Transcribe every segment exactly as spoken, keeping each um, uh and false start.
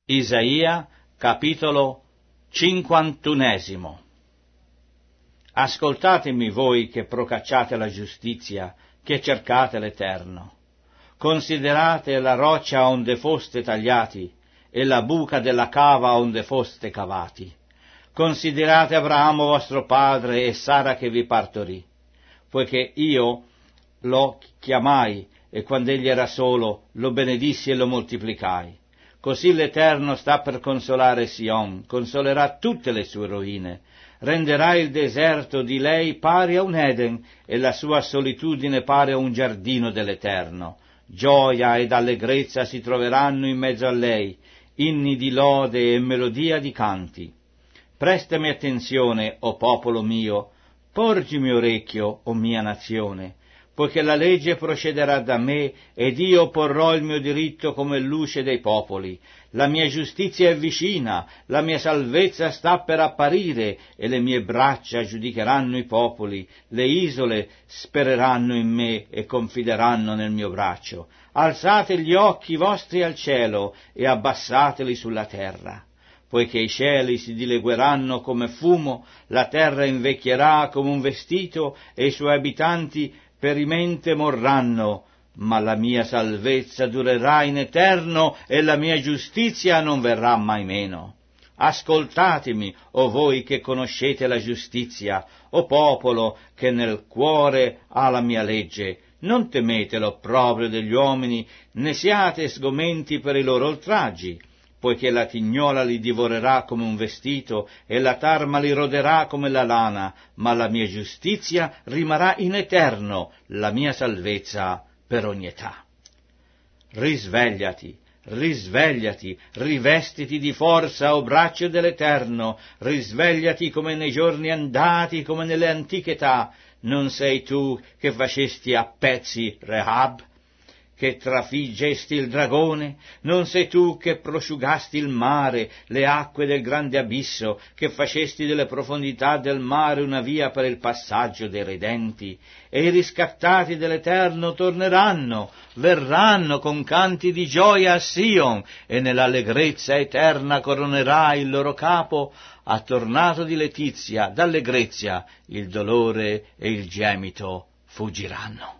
Isaia, capitolo cinquantunesimo. Ascoltatemi voi che procacciate la giustizia, che cercate l'Eterno. Considerate la roccia onde foste tagliati, e la buca della cava onde foste cavati. Considerate Abramo vostro padre e Sara che vi partorì, poiché io lo chiamai, e quando egli era solo, lo benedissi e lo moltiplicai. Così l'Eterno sta per consolare Sion, consolerà tutte le sue rovine, renderà il deserto di lei pari a un Eden e la sua solitudine pari a un giardino dell'Eterno. Gioia ed allegrezza si troveranno in mezzo a lei, inni di lode e melodia di canti. Prestami attenzione, o popolo mio, porgimi orecchio, o mia nazione, poiché la legge procederà da me, ed io porrò il mio diritto come luce dei popoli. La mia giustizia è vicina, la mia salvezza sta per apparire, e le mie braccia giudicheranno i popoli. Le isole spereranno in me e confideranno nel mio braccio. Alzate gli occhi vostri al cielo e abbassateli sulla terra. Poiché i cieli si dilegueranno come fumo, la terra invecchierà come un vestito, e i suoi abitanti perimente morranno, ma la mia salvezza durerà in eterno e la mia giustizia non verrà mai meno. Ascoltatemi, o voi che conoscete la giustizia, o popolo che nel cuore ha la mia legge. Non temete l'opprobrio degli uomini, né siate sgomenti per i loro oltraggi, poiché la tignola li divorerà come un vestito e la tarma li roderà come la lana, ma la mia giustizia rimarrà in eterno, la mia salvezza per ogni età. Risvegliati, risvegliati, rivestiti di forza, o braccio dell'Eterno, risvegliati come nei giorni andati, come nelle antiche età. Non sei tu che facesti a pezzi Rahab, che trafiggesti il dragone? Non sei tu che prosciugasti il mare, le acque del grande abisso, che facesti delle profondità del mare una via per il passaggio dei redenti? E i riscattati dell'Eterno torneranno, verranno con canti di gioia a Sion, e nell'allegrezza eterna coronerà il loro capo. Ha tornato di letizia, d'allegrezza, il dolore e il gemito fuggiranno.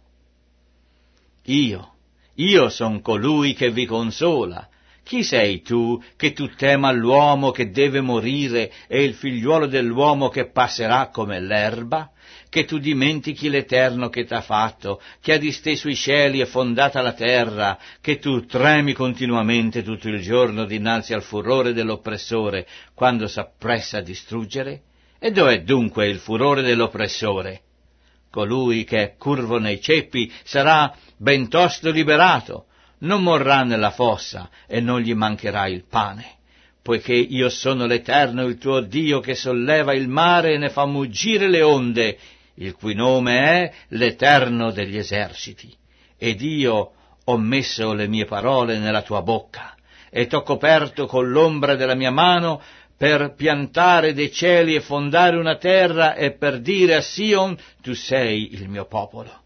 Io, Io son colui che vi consola. Chi sei tu che tu tema l'uomo che deve morire e il figliuolo dell'uomo che passerà come l'erba? Che tu dimentichi l'Eterno che t'ha fatto, che ha disteso i cieli e fondata la terra, che tu tremi continuamente tutto il giorno dinanzi al furore dell'oppressore quando s'appressa a distruggere? E dov'è dunque il furore dell'oppressore? Colui che è curvo nei ceppi sarà bentosto liberato, non morrà nella fossa e non gli mancherà il pane, poiché io sono l'Eterno, il tuo Dio, che solleva il mare e ne fa muggire le onde, il cui nome è l'Eterno degli eserciti. Ed io ho messo le mie parole nella tua bocca, e t'ho coperto con l'ombra della mia mano, per piantare dei cieli e fondare una terra, e per dire a Sion, tu sei il mio popolo.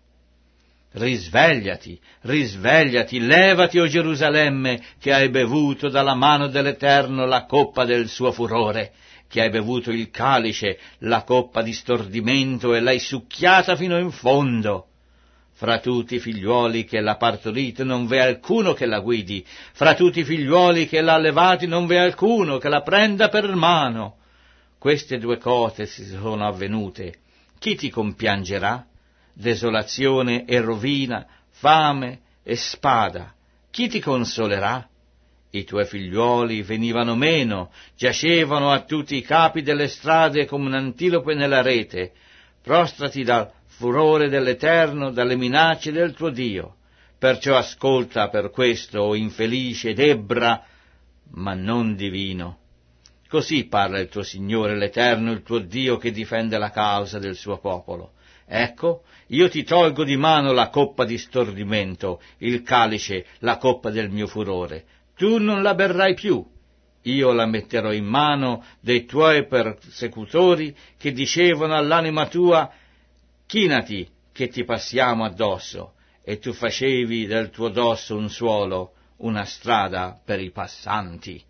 Risvegliati, risvegliati, levati, o Gerusalemme, che hai bevuto dalla mano dell'Eterno la coppa del suo furore, che hai bevuto il calice, la coppa di stordimento, e l'hai succhiata fino in fondo. Fra tutti i figliuoli che l'ha partorito non v'è alcuno che la guidi, fra tutti i figliuoli che l'ha allevati non v'è alcuno che la prenda per mano. Queste due cose si sono avvenute. Chi ti compiangerà? Desolazione e rovina, fame e spada. Chi ti consolerà? I tuoi figliuoli venivano meno, giacevano a tutti i capi delle strade come un antilope nella rete. Prostrati dal furore dell'Eterno, dalle minacce del tuo Dio. Perciò ascolta per questo, o infelice Debra, ma non divino. Così parla il tuo Signore, l'Eterno, il tuo Dio, che difende la causa del suo popolo. Ecco, io ti tolgo di mano la coppa di stordimento, il calice, la coppa del mio furore. Tu non la berrai più. Io la metterò in mano dei tuoi persecutori, che dicevano all'anima tua, chinati, che ti passiamo addosso, e tu facevi del tuo dosso un suolo, una strada per i passanti.